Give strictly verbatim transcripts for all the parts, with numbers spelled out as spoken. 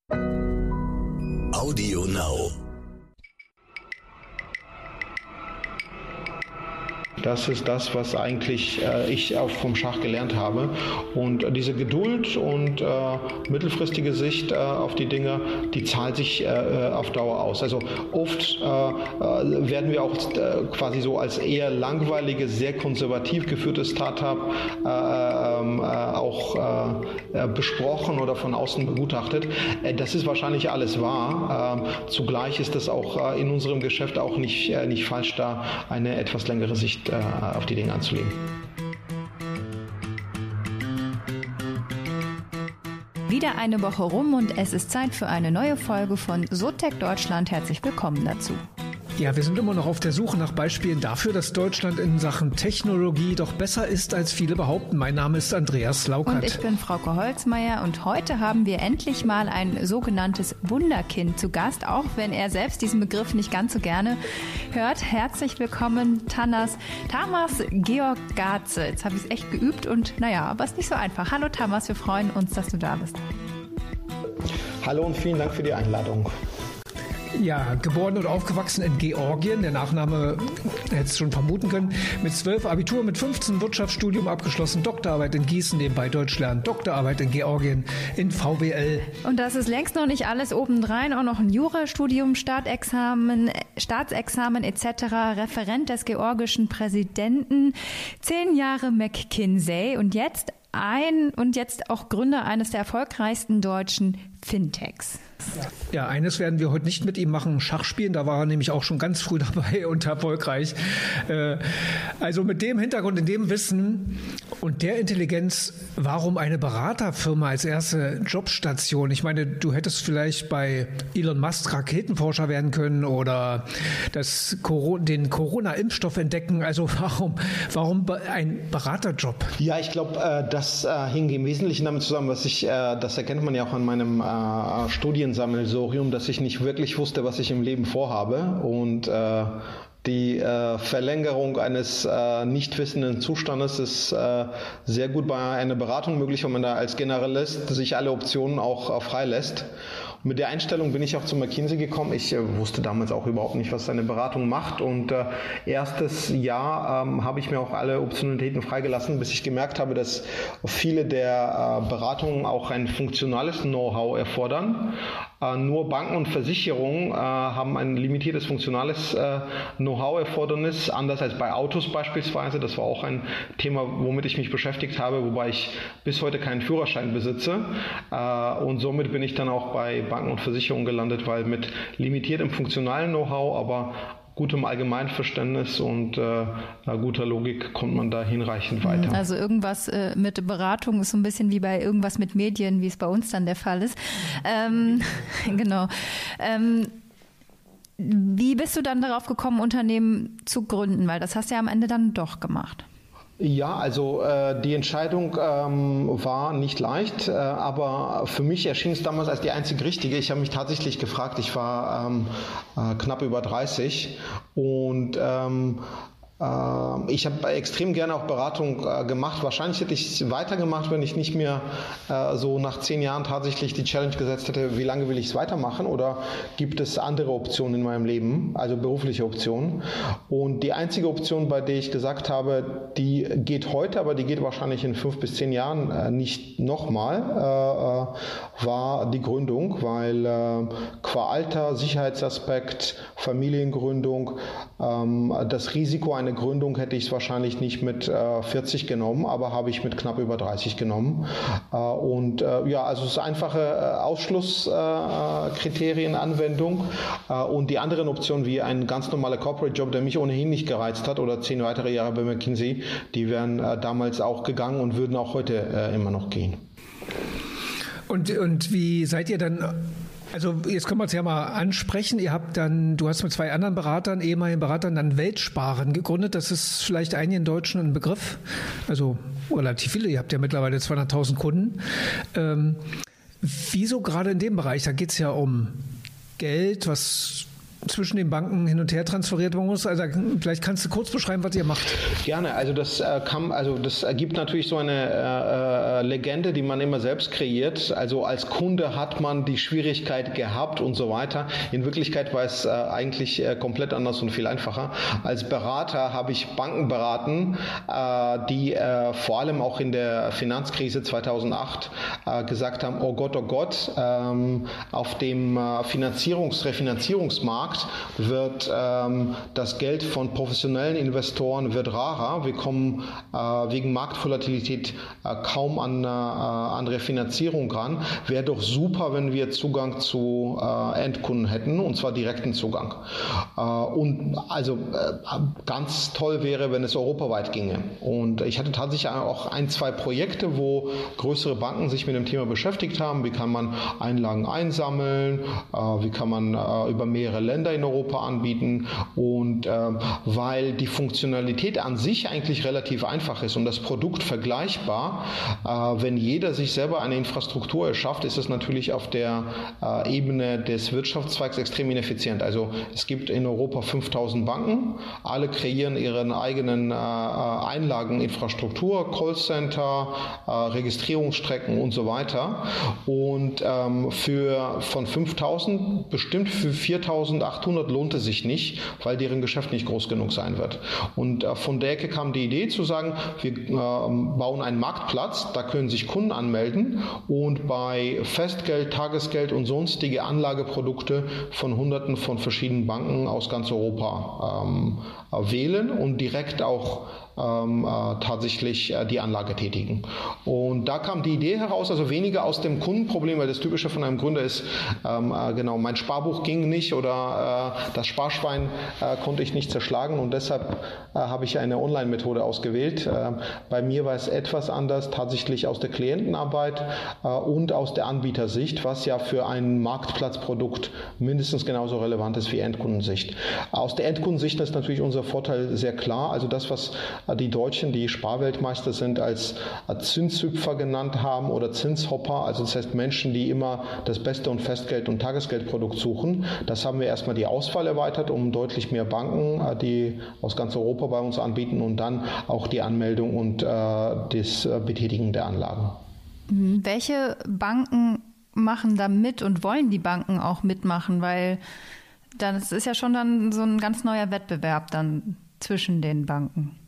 Audio Now. Das ist das, was eigentlich äh, ich auch vom Schach gelernt habe. Und äh, diese Geduld und äh, mittelfristige Sicht äh, auf die Dinge, die zahlt sich äh, auf Dauer aus. Also oft äh, äh, werden wir auch äh, quasi so als eher langweiliges, sehr konservativ geführtes Startup äh, äh, auch äh, besprochen oder von außen begutachtet. Äh, das ist wahrscheinlich alles wahr. Äh, zugleich ist es auch äh, in unserem Geschäft auch nicht, äh, nicht falsch, da eine etwas längere Sicht äh, auf die Dinge anzulegen. Wieder eine Woche rum und es ist Zeit für eine neue Folge von SoTech Deutschland. Herzlich willkommen dazu. Ja, wir sind immer noch auf der Suche nach Beispielen dafür, dass Deutschland in Sachen Technologie doch besser ist, als viele behaupten. Mein Name ist Andreas Laukert. Und ich bin Frauke Holzmeier und heute haben wir endlich mal ein sogenanntes Wunderkind zu Gast, auch wenn er selbst diesen Begriff nicht ganz so gerne hört. Herzlich willkommen, Tanas, Tamas Georgatze. Jetzt habe ich es echt geübt und naja, aber es ist nicht so einfach. Hallo Tamas, wir freuen uns, dass du da bist. Hallo und vielen Dank für die Einladung. Ja, geboren und aufgewachsen in Georgien, der Nachname hättest du schon vermuten können, mit zwölf Abitur, mit fünfzehn Wirtschaftsstudium abgeschlossen, Doktorarbeit in Gießen, nebenbei Deutsch lernen, Doktorarbeit in Georgien, in V W L. Und das ist längst noch nicht alles, obendrein auch noch ein Jurastudium, Staatsexamen, Staatsexamen et cetera, Referent des georgischen Präsidenten, zehn Jahre McKinsey und jetzt ein und jetzt auch Gründer eines der erfolgreichsten deutschen Fintechs. Ja, eines werden wir heute nicht mit ihm machen, Schach spielen, da war er nämlich auch schon ganz früh dabei und erfolgreich. Also mit dem Hintergrund, in dem Wissen und der Intelligenz, warum eine Beraterfirma als erste Jobstation? Ich meine, du hättest vielleicht bei Elon Musk Raketenforscher werden können oder das, den Corona-Impfstoff entdecken. Also warum, warum ein Beraterjob? Ja, ich glaube, das hing im Wesentlichen damit zusammen, was ich, das erkennt man ja auch an meinem Studiensammelsurium, dass ich nicht wirklich wusste, was ich im Leben vorhabe und äh, die äh, Verlängerung eines äh, nicht wissenden Zustandes ist äh, sehr gut bei einer Beratung möglich, wenn man da als Generalist sich alle Optionen auch äh, freilässt. Und mit der Einstellung bin ich auch zu McKinsey gekommen. Ich äh, wusste damals auch überhaupt nicht, was eine Beratung macht und äh, erstes Jahr ähm, habe ich mir auch alle Optionalitäten freigelassen, bis ich gemerkt habe, dass viele der äh, Beratungen auch ein funktionales Know-how erfordern. Äh, nur Banken und Versicherungen äh, haben ein limitiertes funktionales äh, Know-how-Erfordernis, anders als bei Autos beispielsweise. Das war auch ein Thema, womit ich mich beschäftigt habe, wobei ich bis heute keinen Führerschein besitze. Äh, und somit bin ich dann auch bei Banken und Versicherungen gelandet, weil mit limitiertem funktionalen Know-how, aber gutem Allgemeinverständnis und äh, guter Logik kommt man da hinreichend weiter. Also irgendwas äh, mit Beratung ist so ein bisschen wie bei irgendwas mit Medien, wie es bei uns dann der Fall ist. Ähm, genau. Ähm, wie bist du dann darauf gekommen, Unternehmen zu gründen? Weil das hast du ja am Ende dann doch gemacht. Ja, also äh, die Entscheidung ähm, war nicht leicht, äh, aber für mich erschien es damals als die einzig richtige. Ich habe mich tatsächlich gefragt, ich war ähm, äh, knapp über dreißig und ähm, Ich habe extrem gerne auch Beratung äh, gemacht. Wahrscheinlich hätte ich es weitergemacht, wenn ich nicht mehr äh, so nach zehn Jahren tatsächlich die Challenge gesetzt hätte, wie lange will ich es weitermachen oder gibt es andere Optionen in meinem Leben, also berufliche Optionen. Und die einzige Option, bei der ich gesagt habe, die geht heute, aber die geht wahrscheinlich in fünf bis zehn Jahren äh, nicht nochmal, äh, war die Gründung, weil äh, qua Alter, Sicherheitsaspekt, Familiengründung, ähm, das Risiko einer Eine Gründung hätte ich es wahrscheinlich nicht mit äh, vierzig genommen, aber habe ich mit knapp über dreißig genommen. Äh, und äh, ja, also es ist einfache äh, Ausschlusskriterienanwendung äh, äh, und die anderen Optionen wie ein ganz normaler Corporate Job, der mich ohnehin nicht gereizt hat oder zehn weitere Jahre bei McKinsey, die wären äh, damals auch gegangen und würden auch heute äh, immer noch gehen. Und, und wie seid ihr dann... Also jetzt können wir es ja mal ansprechen. Ihr habt dann, du hast mit zwei anderen Beratern, ehemaligen Beratern, dann Weltsparen gegründet. Das ist vielleicht einigen Deutschen ein Begriff. Also relativ viele. Ihr habt ja mittlerweile zweihunderttausend Kunden. Ähm, wieso gerade in dem Bereich? Da geht es ja um Geld, was zwischen den Banken hin und her transferiert werden muss. Also vielleicht kannst du kurz beschreiben, was ihr macht. Gerne. Also das äh, kann, also das ergibt natürlich so eine äh, Legende, die man immer selbst kreiert. Also als Kunde hat man die Schwierigkeit gehabt und so weiter. In Wirklichkeit war es äh, eigentlich äh, komplett anders und viel einfacher. Als Berater habe ich Banken beraten, äh, die äh, vor allem auch in der Finanzkrise zweitausendacht äh, gesagt haben, oh Gott, oh Gott, ähm, auf dem äh, Finanzierungs-, Refinanzierungsmarkt wird ähm, das Geld von professionellen Investoren wird rarer. Wir kommen äh, wegen Marktvolatilität äh, kaum an, äh, an Refinanzierung ran. Wäre doch super, wenn wir Zugang zu äh, Endkunden hätten, und zwar direkten Zugang. Äh, und also äh, ganz toll wäre, wenn es europaweit ginge. Und ich hatte tatsächlich auch ein, zwei Projekte, wo größere Banken sich mit dem Thema beschäftigt haben. Wie kann man Einlagen einsammeln? Äh, wie kann man äh, über mehrere Länder in Europa anbieten, und äh, weil die Funktionalität an sich eigentlich relativ einfach ist und das Produkt vergleichbar, äh, wenn jeder sich selber eine Infrastruktur erschafft, ist es natürlich auf der äh, Ebene des Wirtschaftszweigs extrem ineffizient. Also es gibt in Europa fünftausend Banken, alle kreieren ihren eigenen äh, Einlageninfrastruktur, Callcenter, äh, Registrierungsstrecken und so weiter, und ähm, für von fünftausend bestimmt für viertausendachthundert lohnt es sich nicht, weil deren Geschäft nicht groß genug sein wird. Und äh, von der Ecke kam die Idee zu sagen, wir äh, bauen einen Marktplatz, da können sich Kunden anmelden und bei Festgeld, Tagesgeld und sonstige Anlageprodukte von Hunderten von verschiedenen Banken aus ganz Europa ähm, wählen und direkt auch ähm, äh, tatsächlich äh, die Anlage tätigen. Und da kam die Idee heraus, also weniger aus dem Kundenproblem, weil das Typische von einem Gründer ist, ähm, äh, genau, mein Sparbuch ging nicht oder äh, das Sparschwein äh, konnte ich nicht zerschlagen, und deshalb äh, habe ich eine Online-Methode ausgewählt. Äh, bei mir war es etwas anders, tatsächlich aus der Klientenarbeit äh, und aus der Anbietersicht, was ja für ein Marktplatzprodukt mindestens genauso relevant ist wie Endkundensicht. Aus der Endkundensicht ist natürlich unser Vorteil sehr klar, also das, was die Deutschen, die Sparweltmeister sind, als Zinshüpfer genannt haben oder Zinshopper, also das heißt Menschen, die immer das beste und Festgeld- und Tagesgeldprodukt suchen. Das haben wir erstmal die Auswahl erweitert, um deutlich mehr Banken, die aus ganz Europa bei uns anbieten, und dann auch die Anmeldung und äh, das Betätigen der Anlagen. Welche Banken machen da mit und wollen die Banken auch mitmachen? Weil das ist ja schon dann so ein ganz neuer Wettbewerb dann zwischen den Banken.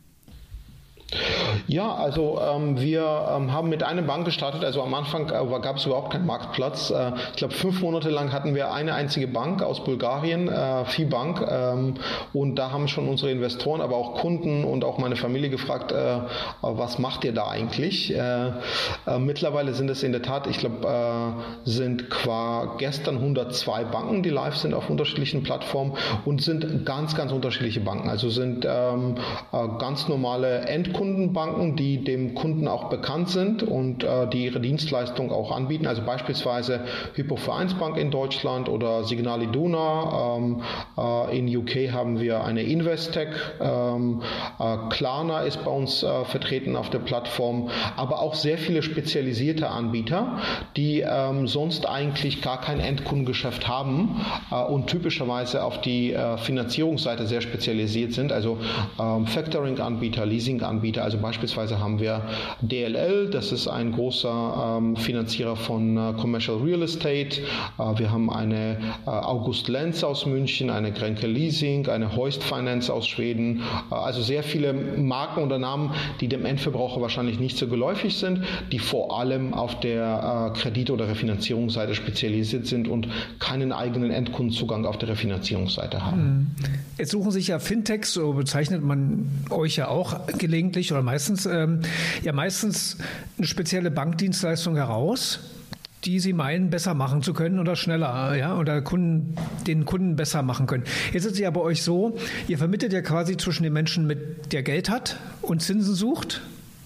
Ja, also ähm, wir ähm, haben mit einer Bank gestartet, also am Anfang äh, gab es überhaupt keinen Marktplatz. Äh, ich glaube, fünf Monate lang hatten wir eine einzige Bank aus Bulgarien, äh, Fibank, ähm, und da haben schon unsere Investoren, aber auch Kunden und auch meine Familie gefragt, äh, was macht ihr da eigentlich? Äh, äh, mittlerweile sind es in der Tat, ich glaube, äh, sind qua gestern hundertzwei Banken, die live sind auf unterschiedlichen Plattformen, und sind ganz, ganz unterschiedliche Banken. Also sind ähm, äh, ganz normale Endkunden, Kundenbanken, die dem Kunden auch bekannt sind und äh, die ihre Dienstleistung auch anbieten. Also beispielsweise Hypo-Vereinsbank in Deutschland oder Signal Iduna. Ähm, äh, in U K haben wir eine Investec. Ähm, äh, Klarna ist bei uns äh, vertreten auf der Plattform, aber auch sehr viele spezialisierte Anbieter, die ähm, sonst eigentlich gar kein Endkundengeschäft haben äh, und typischerweise auf die äh, Finanzierungsseite sehr spezialisiert sind. Also ähm, Factoring-Anbieter, Leasing-Anbieter. Also beispielsweise haben wir D L L, das ist ein großer ähm, Finanzierer von äh, Commercial Real Estate. Äh, wir haben eine äh, August Lenz aus München, eine Grenke Leasing, eine Hoist Finance aus Schweden. Äh, also sehr viele Marken oder Namen, die dem Endverbraucher wahrscheinlich nicht so geläufig sind, die vor allem auf der äh, Kredit- oder Refinanzierungsseite spezialisiert sind und keinen eigenen Endkundenzugang auf der Refinanzierungsseite haben. Jetzt suchen sich ja Fintechs, so bezeichnet man euch ja auch gelegentlich oder meistens, ähm, ja meistens eine spezielle Bankdienstleistung heraus, die sie meinen, besser machen zu können oder schneller, ja, oder Kunden, den Kunden besser machen können. Jetzt ist es ja bei euch so, ihr vermittelt ja quasi zwischen dem Menschen, mit der Geld hat und Zinsen sucht,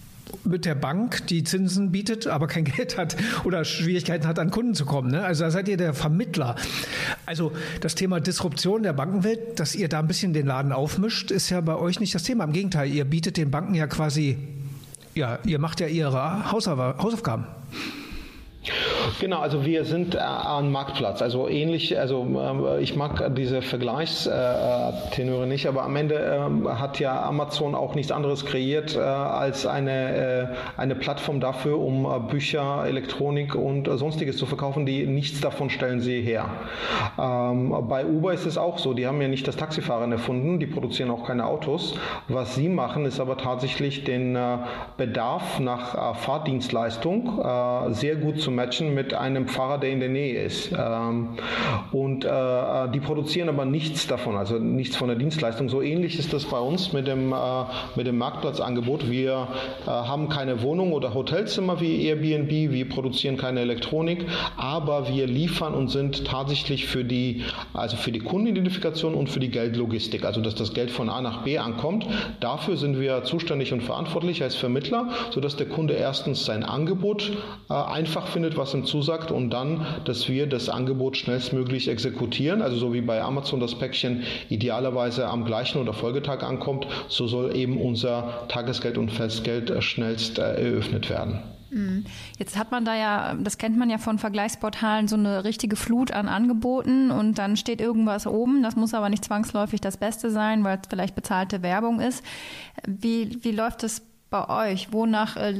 mit der Bank, die Zinsen bietet, aber kein Geld hat oder Schwierigkeiten hat, an Kunden zu kommen. Ne? Also da seid ihr der Vermittler. Also das Thema Disruption der Bankenwelt, dass ihr da ein bisschen den Laden aufmischt, ist ja bei euch nicht das Thema. Im Gegenteil, ihr bietet den Banken ja quasi, ja, ihr macht ja ihre Hausaufgaben. Genau, also wir sind äh, ein Marktplatz, also ähnlich, also äh, ich mag diese Vergleichstenöre nicht, aber am Ende äh, hat ja Amazon auch nichts anderes kreiert äh, als eine, äh, eine Plattform dafür, um äh, Bücher, Elektronik und äh, sonstiges zu verkaufen, die nichts davon stellen sie her. Ähm, bei Uber ist es auch so, die haben ja nicht das Taxifahren erfunden, die produzieren auch keine Autos. Was sie machen, ist aber tatsächlich den äh, Bedarf nach äh, Fahrdienstleistung äh, sehr gut zu matchen mit einem Fahrer, der in der Nähe ist. Ähm, und äh, die produzieren aber nichts davon, also nichts von der Dienstleistung. So ähnlich ist das bei uns mit dem, äh, mit dem Marktplatzangebot. Wir äh, haben keine Wohnung oder Hotelzimmer wie Airbnb, wir produzieren keine Elektronik, aber wir liefern und sind tatsächlich für die, also für die Kundenidentifikation und für die Geldlogistik, also dass das Geld von A nach B ankommt. Dafür sind wir zuständig und verantwortlich als Vermittler, sodass der Kunde erstens sein Angebot äh, einfach findet, was ihm zusagt, und dann, dass wir das Angebot schnellstmöglich exekutieren. Also so wie bei Amazon das Päckchen idealerweise am gleichen oder Folgetag ankommt, so soll eben unser Tagesgeld und Festgeld äh, schnellst äh, eröffnet werden. Jetzt hat man da ja, das kennt man ja von Vergleichsportalen, so eine richtige Flut an Angeboten und dann steht irgendwas oben. Das muss aber nicht zwangsläufig das Beste sein, weil es vielleicht bezahlte Werbung ist. Wie, wie läuft es bei euch? Wonach äh,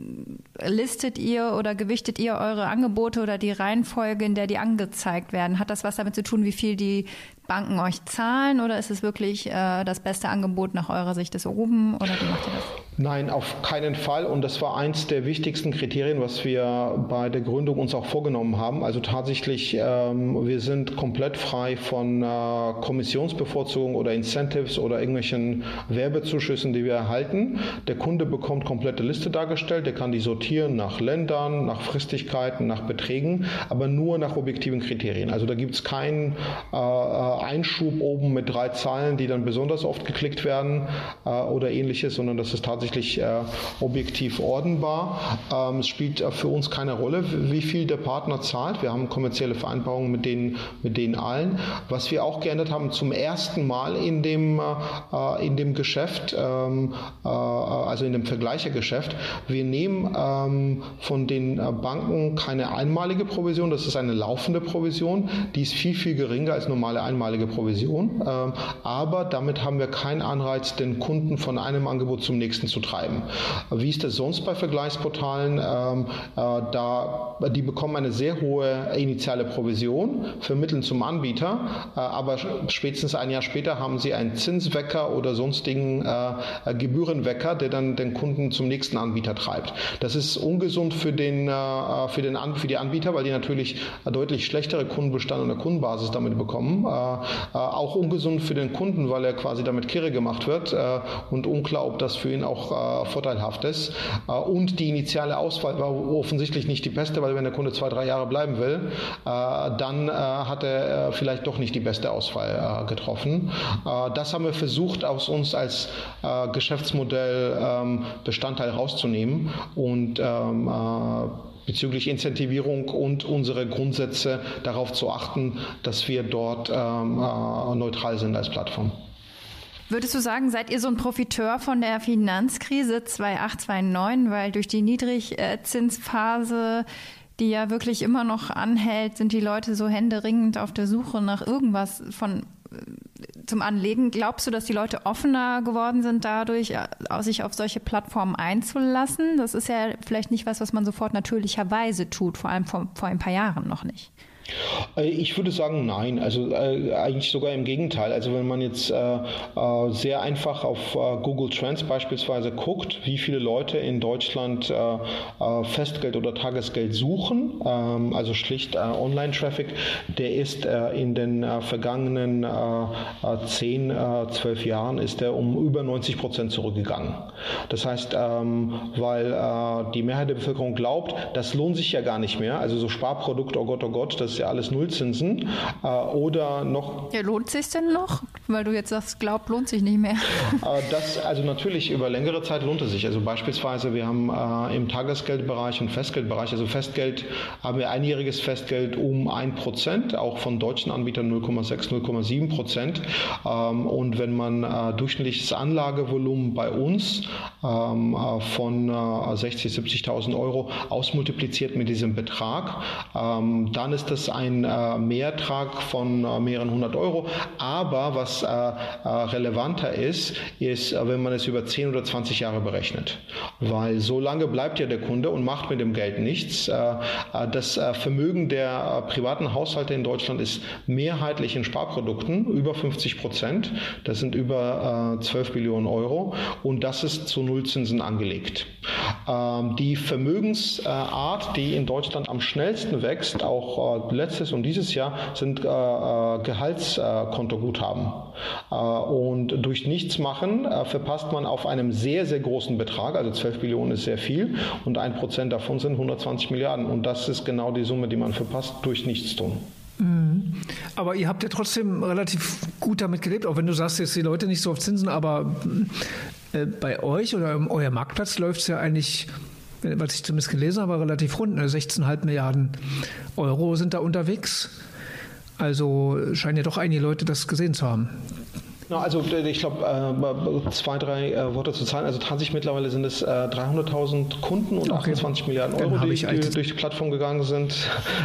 listet ihr oder gewichtet ihr eure Angebote oder die Reihenfolge, in der die angezeigt werden? Hat das was damit zu tun, wie viel die Banken euch zahlen, oder ist es wirklich äh, das beste Angebot nach eurer Sicht ist oben, oder wie macht ihr das? Nein, auf keinen Fall, und das war eins der wichtigsten Kriterien, was wir bei der Gründung uns auch vorgenommen haben. Also tatsächlich, ähm, wir sind komplett frei von äh, Kommissionsbevorzugung oder Incentives oder irgendwelchen Werbezuschüssen, die wir erhalten. Der Kunde bekommt komplette Liste dargestellt, der kann die sortieren nach Ländern, nach Fristigkeiten, nach Beträgen, aber nur nach objektiven Kriterien. Also da gibt es keinen äh, Einschub oben mit drei Zahlen, die dann besonders oft geklickt werden äh, oder ähnliches, sondern das ist tatsächlich äh, objektiv ordenbar. Ähm, es spielt äh, für uns keine Rolle, wie viel der Partner zahlt. Wir haben kommerzielle Vereinbarungen mit denen, mit denen allen. Was wir auch geändert haben, zum ersten Mal in dem, äh, in dem Geschäft, ähm, äh, also in dem Vergleichergeschäft, wir nehmen ähm, von den Banken keine einmalige Provision, das ist eine laufende Provision, die ist viel, viel geringer als normale einmalige Provision, ähm, aber damit haben wir keinen Anreiz, den Kunden von einem Angebot zum nächsten zu treiben. Wie ist das sonst bei Vergleichsportalen? Ähm, äh, da, die bekommen eine sehr hohe initiale Provision, vermitteln zum Anbieter, äh, aber spätestens ein Jahr später haben sie einen Zinswecker oder sonstigen äh, Gebührenwecker, der dann den Kunden zum nächsten Anbieter treibt. Das ist ungesund für, den, äh, für, den An- für die Anbieter, weil die natürlich deutlich schlechtere Kundenbestand und eine Kundenbasis damit bekommen. Äh, äh, auch ungesund für den Kunden, weil er quasi damit kirre gemacht wird äh, und unklar, ob das für ihn auch äh, vorteilhaft ist. Äh, und die initiale Auswahl war offensichtlich nicht die beste, weil wenn der Kunde zwei, drei Jahre bleiben will, äh, dann äh, hat er äh, vielleicht doch nicht die beste Auswahl äh, getroffen. Äh, das haben wir versucht, aus uns als äh, Geschäftsmodell ähm, Bestandteil rauszunehmen und ähm, äh, bezüglich Incentivierung und unsere Grundsätze darauf zu achten, dass wir dort ähm, äh, neutral sind als Plattform. Würdest du sagen, seid ihr so ein Profiteur von der Finanzkrise zweitausendacht, zweitausendneun, weil durch die Niedrigzinsphase, die ja wirklich immer noch anhält, sind die Leute so händeringend auf der Suche nach irgendwas von zum Anlegen. Glaubst du, dass die Leute offener geworden sind dadurch, sich auf solche Plattformen einzulassen? Das ist ja vielleicht nicht was, was man sofort natürlicherweise tut, vor allem vor, vor ein paar Jahren noch nicht. Ich würde sagen, nein. Also äh, eigentlich sogar im Gegenteil. Also wenn man jetzt äh, äh, sehr einfach auf äh, Google Trends beispielsweise guckt, wie viele Leute in Deutschland äh, äh, Festgeld oder Tagesgeld suchen, ähm, also schlicht äh, Online-Traffic, der ist äh, in den äh, vergangenen äh, zehn, äh, zwölf Jahren ist der um über neunzig Prozent zurückgegangen. Das heißt, ähm, weil äh, die Mehrheit der Bevölkerung glaubt, das lohnt sich ja gar nicht mehr. Also so Sparprodukt, oh Gott, oh Gott, das das ist ja alles Nullzinsen. Äh, oder noch... Ja, lohnt sich denn noch? Weil du jetzt sagst, glaub, lohnt sich nicht mehr. Äh, das, also natürlich über längere Zeit lohnt es sich. Also beispielsweise, wir haben äh, im Tagesgeldbereich und Festgeldbereich, also Festgeld haben wir einjähriges Festgeld um ein Prozent, auch von deutschen Anbietern null Komma sechs, null Komma sieben Prozent. Ähm, und wenn man äh, durchschnittliches Anlagevolumen bei uns ähm, äh, von äh, sechzig, siebzigtausend Euro ausmultipliziert mit diesem Betrag, ähm, dann ist das ein äh, Mehrtrag von äh, mehreren hundert Euro. Aber was äh, äh, relevanter ist, ist, äh, wenn man es über zehn oder zwanzig Jahre berechnet. Weil so lange bleibt ja der Kunde und macht mit dem Geld nichts. Äh, äh, das äh, Vermögen der äh, privaten Haushalte in Deutschland ist mehrheitlich in Sparprodukten, über fünfzig Prozent. Das sind über äh, zwölf Billionen Euro und das ist zu Nullzinsen angelegt. Ähm, die Vermögensart, die in Deutschland am schnellsten wächst, auch äh, letztes und dieses Jahr, sind äh, äh, Gehaltskontoguthaben. Äh, und durch Nichtsmachen äh, verpasst man auf einem sehr, sehr großen Betrag, also zwölf Billionen ist sehr viel und ein Prozent davon sind hundertzwanzig Milliarden und das ist genau die Summe, die man verpasst durch Nichtstun. Aber ihr habt ja trotzdem relativ gut damit gelebt, auch wenn du sagst, jetzt die Leute nicht so auf Zinsen, aber äh, bei euch oder euer Marktplatz läuft es ja eigentlich, was ich zumindest gelesen habe, relativ rund. Ne? sechzehn Komma fünf Milliarden Euro sind da unterwegs. Also scheinen ja doch einige Leute das gesehen zu haben. Also ich glaube, zwei, drei Worte zu zahlen. Also tatsächlich mittlerweile sind es dreihunderttausend Kunden und okay. achtundzwanzig Milliarden Euro, die, die durch die Plattform gegangen sind.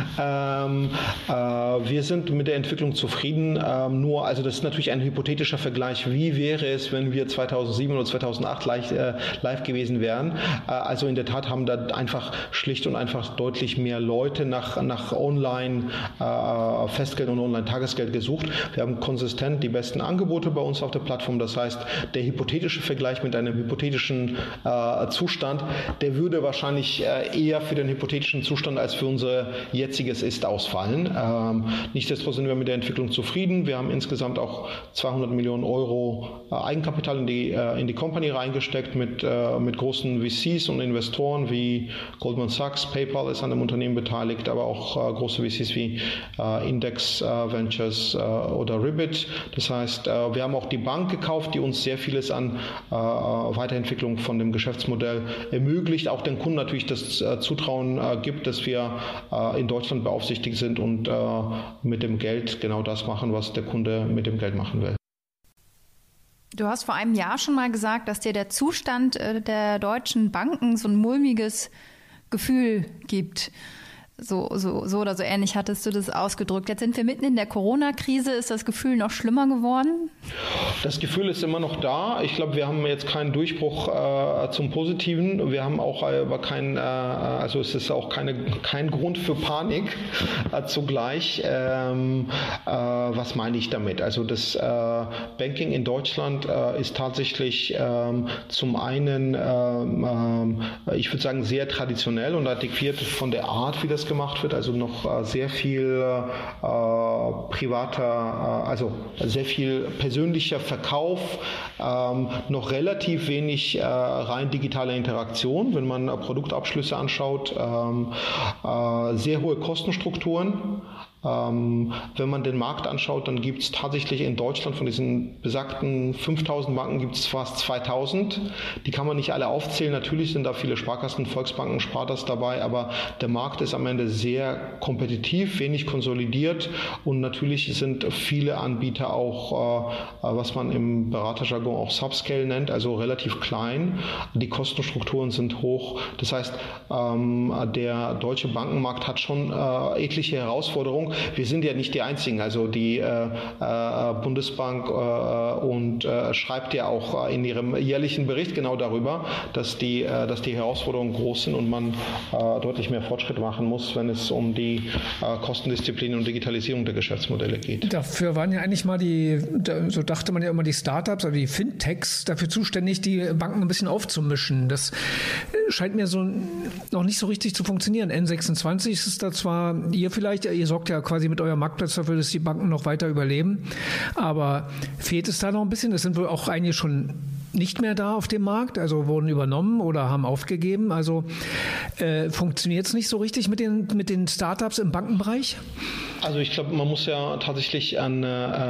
Ähm, äh, wir sind mit der Entwicklung zufrieden. Ähm, nur, also das ist natürlich ein hypothetischer Vergleich. Wie wäre es, wenn wir zweitausendsieben oder zweitausendacht live, äh, live gewesen wären? Äh, also in der Tat haben da einfach schlicht und einfach deutlich mehr Leute nach, nach Online-Festgeld äh, und Online-Tagesgeld gesucht. Wir haben konsistent die besten Angebote bei uns auf der Plattform. Das heißt, der hypothetische Vergleich mit einem hypothetischen äh, Zustand, der würde wahrscheinlich äh, eher für den hypothetischen Zustand als für unser jetziges Ist ausfallen. Ähm, nichtsdestotrotz sind wir mit der Entwicklung zufrieden. Wir haben insgesamt auch zweihundert Millionen Euro äh, Eigenkapital in die, äh, in die Company reingesteckt mit, äh, mit großen V Cs und Investoren wie Goldman Sachs, PayPal ist an dem Unternehmen beteiligt, aber auch äh, große V Cs wie äh, Index äh, Ventures äh, oder Ribbit. Das heißt, äh, wir haben auch die Bank gekauft, die uns sehr vieles an äh, Weiterentwicklung von dem Geschäftsmodell ermöglicht, auch den Kunden natürlich das äh, Zutrauen äh, gibt, dass wir äh, in Deutschland beaufsichtigt sind und äh, mit dem Geld genau das machen, was der Kunde mit dem Geld machen will. Du hast vor einem Jahr schon mal gesagt, dass dir der Zustand äh, der deutschen Banken so ein mulmiges Gefühl gibt. So, so, so oder so ähnlich hattest du das ausgedrückt. Jetzt sind wir mitten in der Corona-Krise. Ist das Gefühl noch schlimmer geworden? Das Gefühl ist immer noch da. Ich glaube, wir haben jetzt keinen Durchbruch äh, zum Positiven. Wir haben auch aber kein, äh, also es ist auch keine, kein Grund für Panik äh, zugleich. Ähm, äh, was meine ich damit? Also das äh, Banking in Deutschland äh, ist tatsächlich äh, zum einen, äh, äh, ich würde sagen, sehr traditionell und adäquiert von der Art, wie das gemacht wird, also noch äh, sehr viel äh, privater, äh, also sehr viel persönlicher Verkauf, ähm, noch relativ wenig äh, rein digitale Interaktion, wenn man äh, Produktabschlüsse anschaut, ähm, äh, sehr hohe Kostenstrukturen. Ähm, wenn man den Markt anschaut, dann gibt es tatsächlich in Deutschland von diesen besagten fünftausend Banken gibt es fast zweitausend. Die kann man nicht alle aufzählen. Natürlich sind da viele Sparkassen, Volksbanken, Spardas dabei, aber der Markt ist am Ende sehr kompetitiv, wenig konsolidiert und natürlich sind viele Anbieter auch, äh, was man im Beraterjargon auch Subscale nennt, also relativ klein. Die Kostenstrukturen sind hoch. Das heißt, ähm, der deutsche Bankenmarkt hat schon äh, etliche Herausforderungen. Wir sind ja nicht die Einzigen, also die äh, äh, Bundesbank äh, und äh, schreibt ja auch in ihrem jährlichen Bericht genau darüber, dass die, äh, dass die Herausforderungen groß sind und man äh, deutlich mehr Fortschritt machen muss, wenn es um die äh, Kostendisziplin und Digitalisierung der Geschäftsmodelle geht. Dafür waren ja eigentlich mal die, so dachte man ja immer, die Startups, also die Fintechs dafür zuständig, die Banken ein bisschen aufzumischen. Das scheint mir so noch nicht so richtig zu funktionieren. N sechsundzwanzig ist da zwar, ihr vielleicht, ihr sorgt ja quasi mit eurem Marktplatz dafür, dass die Banken noch weiter überleben. Aber fehlt es da noch ein bisschen? Es sind wohl auch einige schon nicht mehr da auf dem Markt, also wurden übernommen oder haben aufgegeben. Also äh, funktioniert es nicht so richtig mit den, mit den Startups im Bankenbereich? Also ich glaube, man muss ja tatsächlich an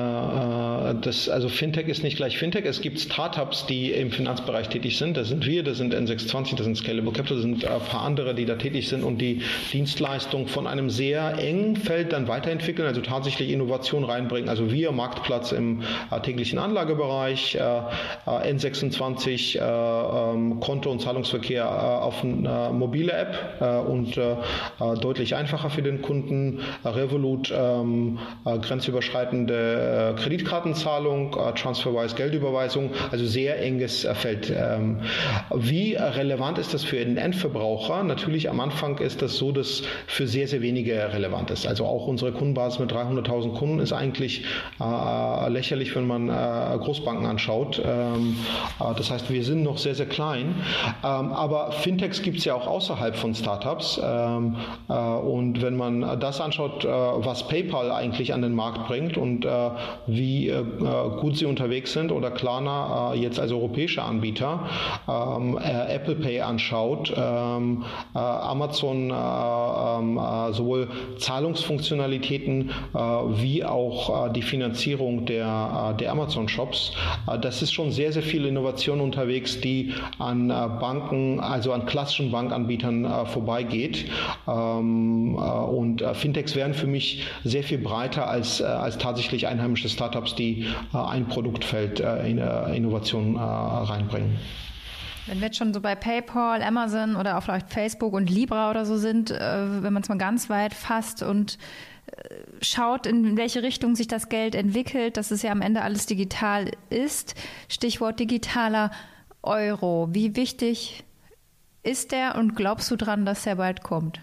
äh, das, also Fintech ist nicht gleich Fintech. Es gibt Startups, die im Finanzbereich tätig sind. Das sind wir, das sind N sechsundzwanzig, das sind Scalable Capital, das sind ein paar andere, die da tätig sind und die Dienstleistung von einem sehr engen Feld dann weiterentwickeln, also tatsächlich Innovation reinbringen. Also wir, Marktplatz im äh, täglichen Anlagebereich, äh, N sechsundzwanzig, äh, äh, Konto- und Zahlungsverkehr äh, auf eine äh, mobile App äh, und äh, deutlich einfacher für den Kunden. Äh, Revolut Ähm, äh, grenzüberschreitende äh, Kreditkartenzahlung, äh, Transferwise Geldüberweisung, also sehr enges äh, Feld. Ähm, wie relevant ist das für den Endverbraucher? Natürlich am Anfang ist das so, dass für sehr, sehr wenige relevant ist. Also auch unsere Kundenbasis mit dreihunderttausend Kunden ist eigentlich äh, lächerlich, wenn man äh, Großbanken anschaut. Ähm, äh, das heißt, wir sind noch sehr, sehr klein. Ähm, aber Fintechs gibt es ja auch außerhalb von Startups. Ähm, äh, und wenn man das anschaut, äh, was PayPal eigentlich an den Markt bringt und äh, wie äh, gut sie unterwegs sind oder Klarna äh, jetzt als europäischer Anbieter, ähm, äh, Apple Pay anschaut, ähm, äh, Amazon äh, äh, sowohl Zahlungsfunktionalitäten äh, wie auch äh, die Finanzierung der, äh, der Amazon-Shops, äh, das ist schon sehr, sehr viel Innovation unterwegs, die an äh, Banken, also an klassischen Bankanbietern äh, vorbeigeht. Ähm, äh, und äh, Fintechs wären für mich sehr viel breiter als, äh, als tatsächlich einheimische Startups, die äh, ein Produktfeld äh, in äh, Innovation äh, reinbringen. Wenn wir jetzt schon so bei PayPal, Amazon oder auch vielleicht Facebook und Libra oder so sind, äh, wenn man es mal ganz weit fasst und äh, schaut, in welche Richtung sich das Geld entwickelt, dass es ja am Ende alles digital ist. Stichwort digitaler Euro. Wie wichtig ist der und glaubst du dran, dass der bald kommt?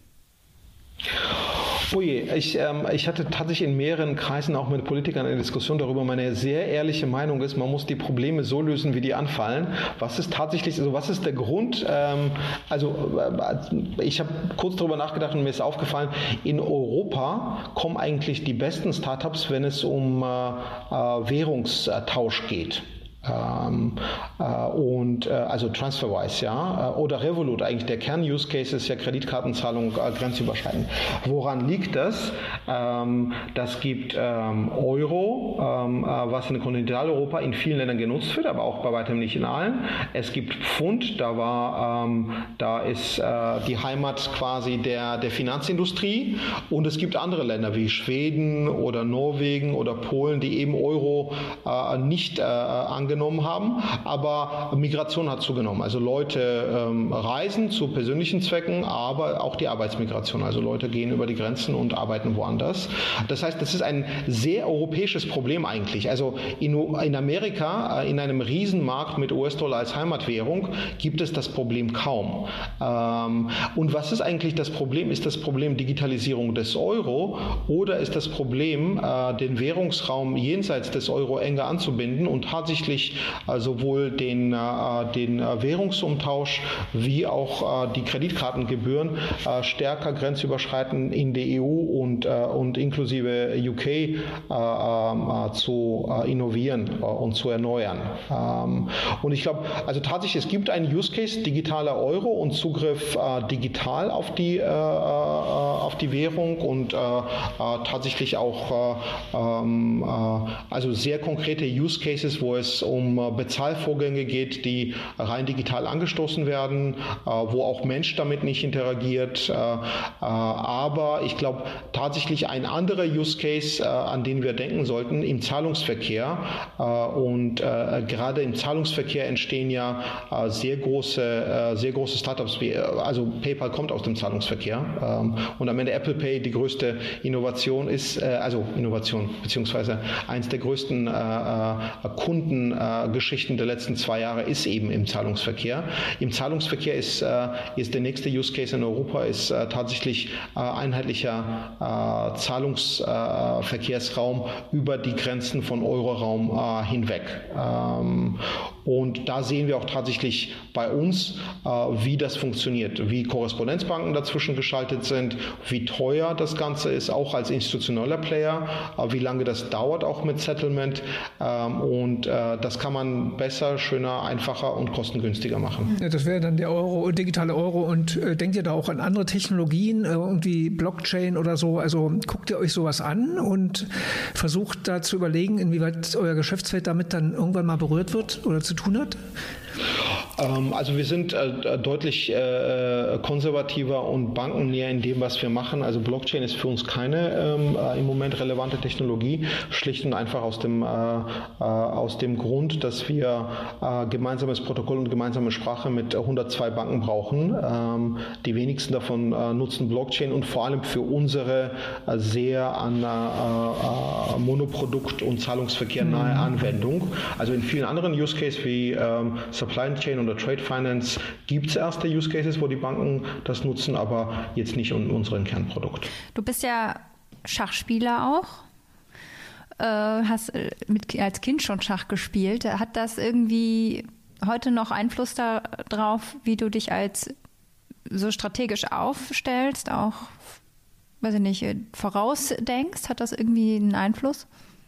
Oh je, ich, ähm, ich hatte tatsächlich in mehreren Kreisen auch mit Politikern eine Diskussion darüber. Meine sehr ehrliche Meinung ist, man muss die Probleme so lösen, wie die anfallen. Was ist tatsächlich, also was ist der Grund? Ähm, also äh, ich habe kurz darüber nachgedacht und mir ist aufgefallen, in Europa kommen eigentlich die besten Startups, wenn es um äh, äh, Währungstausch geht. Ähm, äh, und äh, also Transferwise, ja, oder Revolut, eigentlich der Kern-Use-Case ist ja Kreditkartenzahlung äh, grenzüberschreitend. Woran liegt das? Ähm, das gibt ähm, Euro, ähm, äh, was in Kontinentaleuropa in vielen Ländern genutzt wird, aber auch bei weitem nicht in allen. Es gibt Pfund, da war, ähm, da ist äh, die Heimat quasi der, der Finanzindustrie, und es gibt andere Länder wie Schweden oder Norwegen oder Polen, die eben Euro äh, nicht äh, angenommen haben, aber Migration hat zugenommen. Also Leute ähm, reisen zu persönlichen Zwecken, aber auch die Arbeitsmigration. Also Leute gehen über die Grenzen und arbeiten woanders. Das heißt, das ist ein sehr europäisches Problem eigentlich. Also in, in Amerika, äh, in einem Riesenmarkt mit U S-Dollar als Heimatwährung, gibt es das Problem kaum. Ähm, und was ist eigentlich das Problem? Ist das Problem Digitalisierung des Euro oder ist das Problem, äh, den Währungsraum jenseits des Euro enger anzubinden und tatsächlich äh, sowohl den, äh, den äh, Währungsumtausch wie auch äh, die Kreditkartengebühren äh, stärker grenzüberschreitend in der E U und, äh, und inklusive U K äh, äh, zu äh, innovieren äh, und zu erneuern. Ähm, und ich glaube, also tatsächlich, es gibt einen Use Case, digitaler Euro und Zugriff äh, digital auf die, äh, auf die Währung und äh, äh, tatsächlich auch äh, äh, also sehr konkrete Use Cases, wo es um Bezahlvorgänge geht, die rein digital angestoßen werden, wo auch Mensch damit nicht interagiert. Aber ich glaube tatsächlich ein anderer Use Case, an den wir denken sollten, im Zahlungsverkehr. Und gerade im Zahlungsverkehr entstehen ja sehr große, sehr große Startups, wie, also PayPal kommt aus dem Zahlungsverkehr. Und am Ende Apple Pay, die größte Innovation ist, also Innovation, beziehungsweise eins der größten Kunden Geschichten der letzten zwei Jahre ist eben im Zahlungsverkehr. Im Zahlungsverkehr ist, äh, ist der nächste Use Case in Europa ist äh, tatsächlich äh, einheitlicher äh, Zahlungsverkehrsraum äh, über die Grenzen von Euroraum äh, hinweg. Ähm, Und da sehen wir auch tatsächlich bei uns, äh, wie das funktioniert, wie Korrespondenzbanken dazwischen geschaltet sind, wie teuer das Ganze ist, auch als institutioneller Player, äh, wie lange das dauert auch mit Settlement. Ähm, und äh, das kann man besser, schöner, einfacher und kostengünstiger machen. Ja, das wäre dann der Euro, digitale Euro. Und äh, denkt ihr da auch an andere Technologien, äh, irgendwie Blockchain oder so? Also guckt ihr euch sowas an und versucht da zu überlegen, inwieweit euer Geschäftsfeld damit dann irgendwann mal berührt wird oder zu tun hat? Also wir sind äh, deutlich äh, konservativer und bankennäher in dem, was wir machen. Also Blockchain ist für uns keine ähm, im Moment relevante Technologie, schlicht und einfach aus dem, äh, äh, aus dem Grund, dass wir äh, gemeinsames Protokoll und gemeinsame Sprache mit hundertzwei Banken brauchen. Ähm, die wenigsten davon äh, nutzen Blockchain und vor allem für unsere äh, sehr an äh, äh, Monoprodukt- und Zahlungsverkehr nahe mhm. Anwendung. Also in vielen anderen Use Cases wie ähm, Supply Chain und Trade Finance gibt es erste Use Cases, wo die Banken das nutzen, aber jetzt nicht in unserem Kernprodukt. Du bist ja Schachspieler auch, äh, hast mit, als Kind schon Schach gespielt. Hat das irgendwie heute noch Einfluss darauf, wie du dich als so strategisch aufstellst, auch, weiß ich nicht, vorausdenkst? Hat das irgendwie einen Einfluss?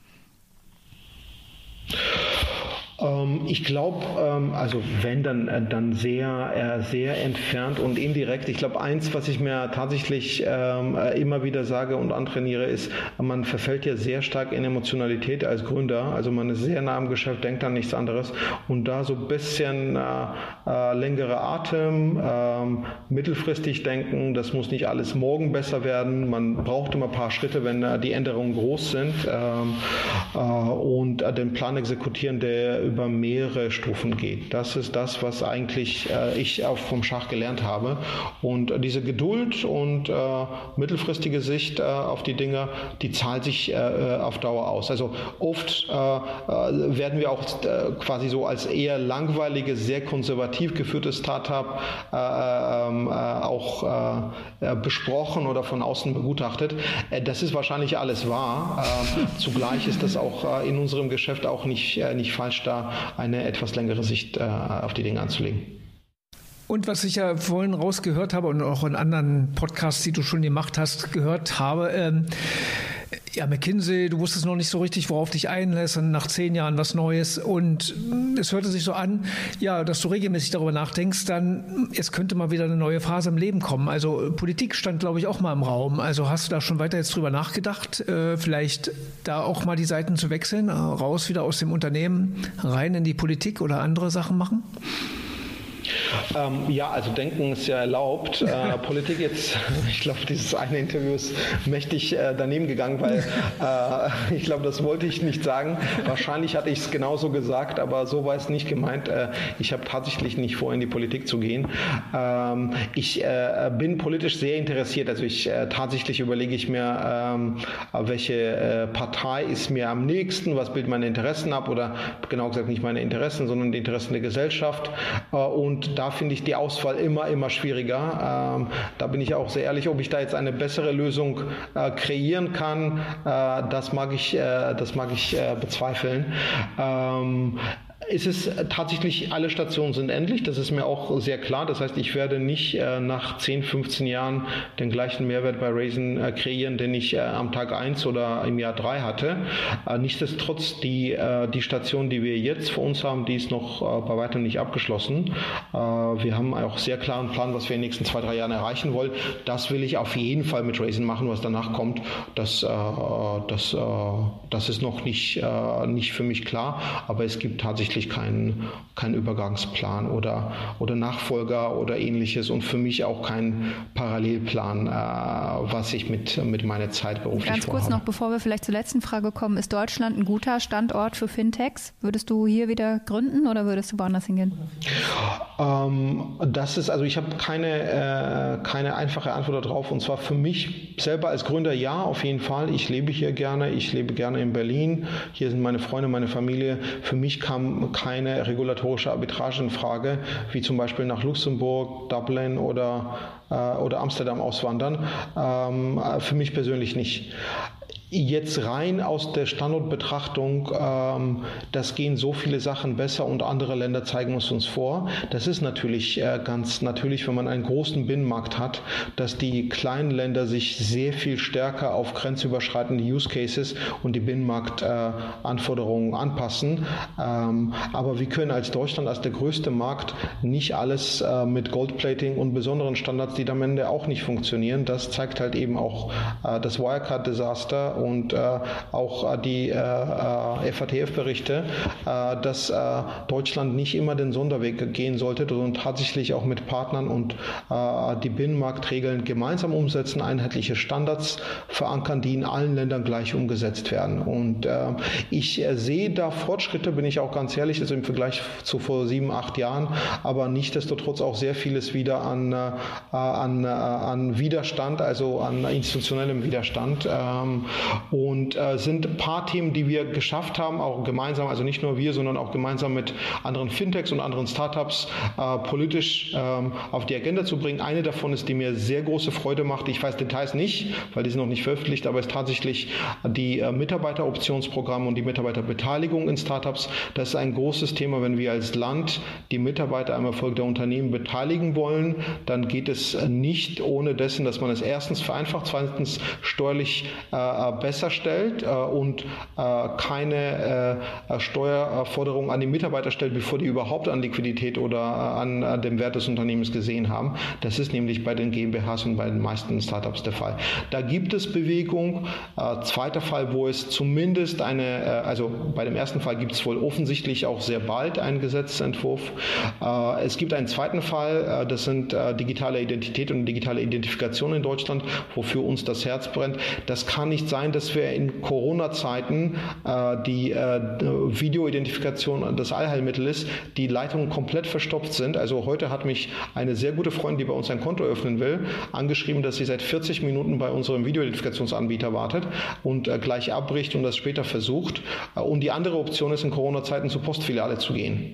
Ich glaube, also wenn, dann, dann sehr, sehr entfernt und indirekt. Ich glaube, eins, was ich mir tatsächlich immer wieder sage und antrainiere, ist, man verfällt ja sehr stark in Emotionalität als Gründer. Also man ist sehr nah am Geschäft, denkt an nichts anderes. Und da so ein bisschen äh, längere Atem, äh, mittelfristig denken, das muss nicht alles morgen besser werden. Man braucht immer ein paar Schritte, wenn äh, die Änderungen groß sind. Ähm, äh, und äh, den Plan exekutieren, der über mehrere Stufen geht. Das ist das, was eigentlich äh, ich auch vom Schach gelernt habe. Und äh, diese Geduld und äh, mittelfristige Sicht äh, auf die Dinge, die zahlt sich äh, auf Dauer aus. Also oft äh, äh, werden wir auch äh, quasi so als eher langweiliges, sehr konservativ geführtes Startup äh, äh, auch äh, besprochen oder von außen begutachtet. Äh, das ist wahrscheinlich alles wahr. Äh, zugleich ist das auch äh, in unserem Geschäft auch nicht, äh, nicht falsch, da eine etwas längere Sicht äh, auf die Dinge anzulegen. Und was ich ja vorhin rausgehört habe und auch in anderen Podcasts, die du schon gemacht hast, gehört habe, ähm, ja, McKinsey, du wusstest noch nicht so richtig, worauf dich einlässt, und nach zehn Jahren was Neues. Und es hörte sich so an, ja, dass du regelmäßig darüber nachdenkst, dann, es könnte mal wieder eine neue Phase im Leben kommen. Also Politik stand, glaube ich, auch mal im Raum. Also hast du da schon weiter jetzt drüber nachgedacht, äh, vielleicht da auch mal die Seiten zu wechseln, äh, raus wieder aus dem Unternehmen, rein in die Politik oder andere Sachen machen? Ähm, ja, also denken ist ja erlaubt. Äh, Politik jetzt, ich glaube, dieses eine Interview ist mächtig äh, daneben gegangen, weil äh, ich glaube, das wollte ich nicht sagen. Wahrscheinlich hatte ich es genauso gesagt, aber so war es nicht gemeint. Äh, ich habe tatsächlich nicht vor, in die Politik zu gehen. Ähm, ich äh, bin politisch sehr interessiert. Also ich äh, tatsächlich überlege ich mir, ähm, welche äh, Partei ist mir am nächsten, was bildet meine Interessen ab, oder genau gesagt nicht meine Interessen, sondern die Interessen der Gesellschaft. Äh, und da finde ich die Auswahl immer, immer schwieriger. Ähm, da bin ich auch sehr ehrlich, ob ich da jetzt eine bessere Lösung äh, kreieren kann, äh, das mag ich, äh, das mag ich äh, bezweifeln. Ähm, ist es tatsächlich, alle Stationen sind endlich, das ist mir auch sehr klar. Das heißt, ich werde nicht äh, nach zehn, fünfzehn Jahren den gleichen Mehrwert bei Raisin äh, kreieren, den ich äh, am Tag eins oder im Jahr drei hatte. Äh, nichtsdestotrotz, die, äh, die Station, die wir jetzt vor uns haben, die ist noch äh, bei weitem nicht abgeschlossen. Äh, wir haben auch sehr klaren Plan, was wir in den nächsten zwei, drei Jahren erreichen wollen. Das will ich auf jeden Fall mit Raisin machen, was danach kommt. Das, äh, das, äh, das ist noch nicht, äh, nicht für mich klar, aber es gibt tatsächlich keinen kein Übergangsplan oder, oder Nachfolger oder ähnliches und für mich auch kein Parallelplan, äh, was ich mit, mit meiner Zeit beruflich Ganz kurz vorhabe. noch, bevor wir vielleicht zur letzten Frage kommen, ist Deutschland ein guter Standort für Fintechs? Würdest du hier wieder gründen oder würdest du woanders hingehen? Ähm, das ist, also ich habe keine, äh, keine einfache Antwort darauf, und zwar für mich selber als Gründer ja, auf jeden Fall. Ich lebe hier gerne, ich lebe gerne in Berlin, hier sind meine Freunde, meine Familie. Für mich kam keine regulatorische Arbitrage in Frage, wie zum Beispiel nach Luxemburg, Dublin oder, äh, oder Amsterdam auswandern. Ähm, für mich persönlich nicht. Jetzt rein aus der Standortbetrachtung, ähm, das gehen so viele Sachen besser und andere Länder zeigen es uns vor. Das ist natürlich äh, ganz natürlich, wenn man einen großen Binnenmarkt hat, dass die kleinen Länder sich sehr viel stärker auf grenzüberschreitende Use Cases und die Binnenmarktanforderungen äh, anpassen. Ähm, aber wir können als Deutschland, als der größte Markt, nicht alles äh, mit Goldplating und besonderen Standards, die am Ende auch nicht funktionieren. Das zeigt halt eben auch äh, das Wirecard-Desaster und äh, auch äh, die äh, F A T F-Berichte, äh, dass äh, Deutschland nicht immer den Sonderweg gehen sollte, sondern tatsächlich auch mit Partnern und äh, die Binnenmarktregeln gemeinsam umsetzen, einheitliche Standards verankern, die in allen Ländern gleich umgesetzt werden. Und äh, ich äh, sehe da Fortschritte, bin ich auch ganz ehrlich, also im Vergleich zu vor sieben, acht Jahren, aber nichtsdestotrotz auch sehr vieles wieder an, äh, an, äh, an Widerstand, also an institutionellem Widerstand. Ähm, Und äh, sind ein paar Themen, die wir geschafft haben, auch gemeinsam, also nicht nur wir, sondern auch gemeinsam mit anderen Fintechs und anderen Startups äh, politisch ähm, auf die Agenda zu bringen. Eine davon ist, die mir sehr große Freude macht. Ich weiß Details nicht, weil die sind noch nicht veröffentlicht, aber ist tatsächlich die äh, Mitarbeiteroptionsprogramme und die Mitarbeiterbeteiligung in Startups. Das ist ein großes Thema, wenn wir als Land die Mitarbeiter am Erfolg der Unternehmen beteiligen wollen, dann geht es nicht ohne dessen, dass man es erstens vereinfacht, zweitens steuerlich äh, besser stellt äh, und äh, keine äh, Steuerforderungen an die Mitarbeiter stellt, bevor die überhaupt an Liquidität oder äh, an äh, dem Wert des Unternehmens gesehen haben. Das ist nämlich bei den GmbHs und bei den meisten Startups der Fall. Da gibt es Bewegung. Äh, zweiter Fall, wo es zumindest eine, äh, also bei dem ersten Fall gibt es wohl offensichtlich auch sehr bald einen Gesetzentwurf. Äh, es gibt einen zweiten Fall, äh, das sind äh, digitale Identität und digitale Identifikation in Deutschland, wofür uns das Herz brennt. Das kann nicht sein, dass wir in Corona-Zeiten äh, die äh, Videoidentifikation das Allheilmittel ist, die Leitungen komplett verstopft sind. Also heute hat mich eine sehr gute Freundin, die bei uns ein Konto öffnen will, angeschrieben, dass sie seit vierzig Minuten bei unserem Videoidentifiktionsanbieter wartet und äh, gleich abbricht und das später versucht. Äh, und die andere Option ist, in Corona-Zeiten zur Postfiliale zu gehen.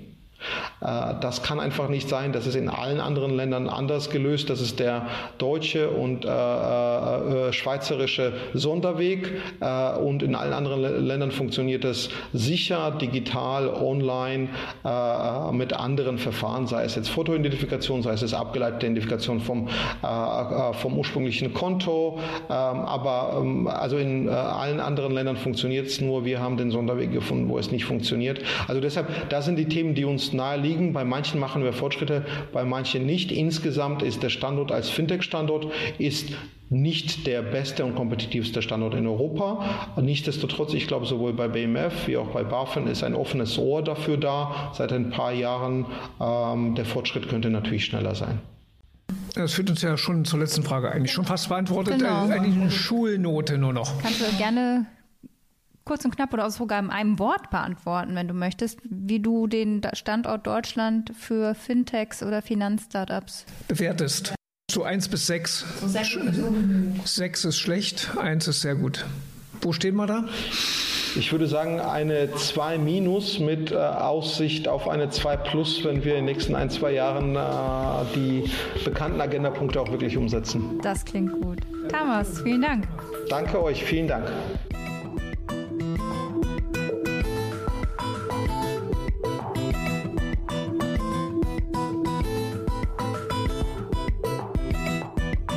Das kann einfach nicht sein. Das ist in allen anderen Ländern anders gelöst. Das ist der deutsche und äh, äh, schweizerische Sonderweg. Äh, und in allen anderen Ländern funktioniert das sicher, digital, online, äh, mit anderen Verfahren, sei es jetzt Fotoidentifikation, sei es jetzt abgeleitete Identifikation vom, äh, vom ursprünglichen Konto. Ähm, aber ähm, also in äh, allen anderen Ländern funktioniert es nur. Wir haben den Sonderweg gefunden, wo es nicht funktioniert. Also deshalb, das sind die Themen, die uns nahe liegen. Bei manchen machen wir Fortschritte, bei manchen nicht. Insgesamt ist der Standort als Fintech-Standort ist nicht der beste und kompetitivste Standort in Europa. Nichtsdestotrotz, ich glaube, sowohl bei B M F wie auch bei BaFin ist ein offenes Ohr dafür da, seit ein paar Jahren. Ähm, der Fortschritt könnte natürlich schneller sein. Das führt uns ja schon zur letzten Frage eigentlich schon fast beantwortet. Genau. Äh, eigentlich eine Schulnote nur noch. Kannst du gerne kurz und knapp oder auch sogar in einem Wort beantworten, wenn du möchtest, wie du den Standort Deutschland für Fintechs oder Finanzstartups bewertest. So eins bis sechs. So sechs. Sechs ist schlecht, eins ist sehr gut. Wo stehen wir da? Ich würde sagen, eine zwei minus mit äh, Aussicht auf eine zwei plus, wenn wir in den nächsten ein, zwei Jahren äh, die bekannten Agendapunkte auch wirklich umsetzen. Das klingt gut. Thomas, vielen Dank. Danke euch, vielen Dank.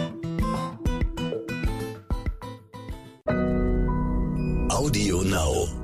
Audio Now.